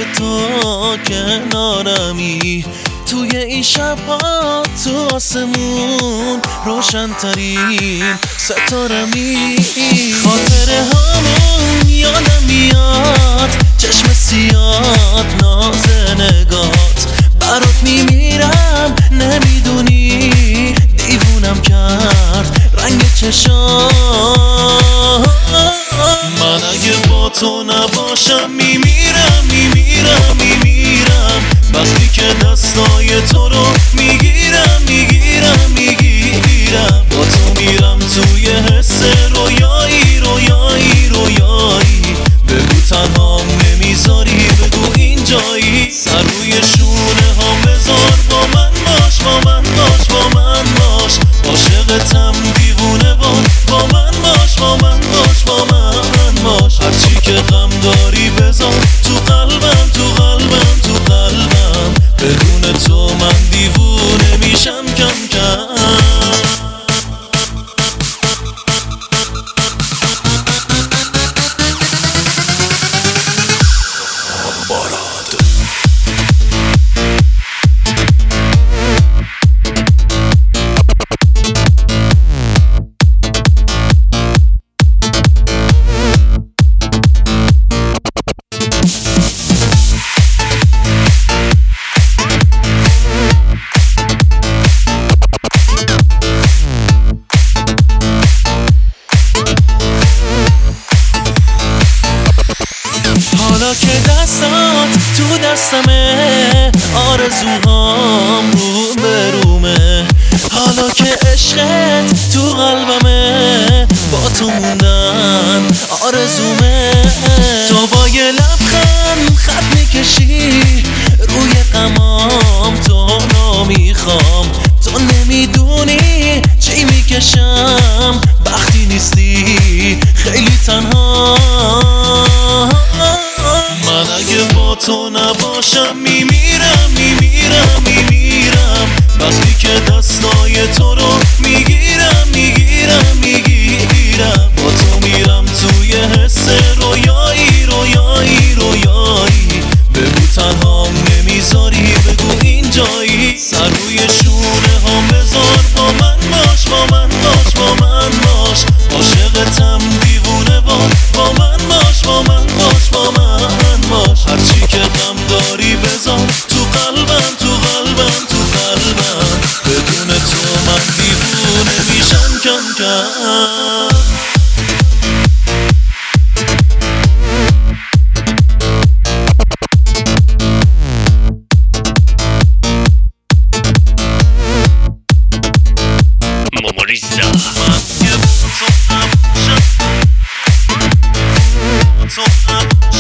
که تو کنارمی، توی این شب‌ها تو آسمون روشن‌ترین ستارمی. خاطره هامون یادم میاد، چشم سیاد ناز نگات، برات میمیرم نمیدونی، دیوونم کرد رنگ چشام. من اگه با تو نباشم میمیرم میمیرم میمیرم، وقتی که دستای تو رو میگیرم میگیرم میگیرم، با تو میرم توی حس رویایی رویایی رویایی. بگو تنهام نمیذاری، بگو اینجایی، سر روی شونه هم بذار، با من باش با من باش با من باش، عاشقتم دیوونه وار، با من باش با من باش با من باش. هرچی که غم داری بذار تو قلبم تو قلبم تو قلبم، بدون تو من دیوونه میشم کم کم. حالا که دستات تو دستمه، آرزوهام رو به رومه، حالا که عشقت تو قلبمه، با تو موندن آرزومه. تو با یه لبخند خط میکشی روی غمام، تو نمیخوام، تو نمیدونی چی میکشم وقتی نیستی خیلی تنها. من اگه با تو نباشم میمیرم میمیرم میمیرم، وقتی که دستای تو رو میگیرم میگیرم میگیرم، با تو میرم توی حس رویایی رویایی رویایی. بگو تنهام نمیذاری، بگو اینجایی، سر روی شونه هم بذار، با من باش با من باش با من باش، عاشقتم دیوونه وار، با من باش با من باش با من باش. هرچی که غم داری بذار تو قلبم تو قلبم تو قلبم، بدون تو من دیوونه میشم کم کم. Momorisa. من که با تو نباشم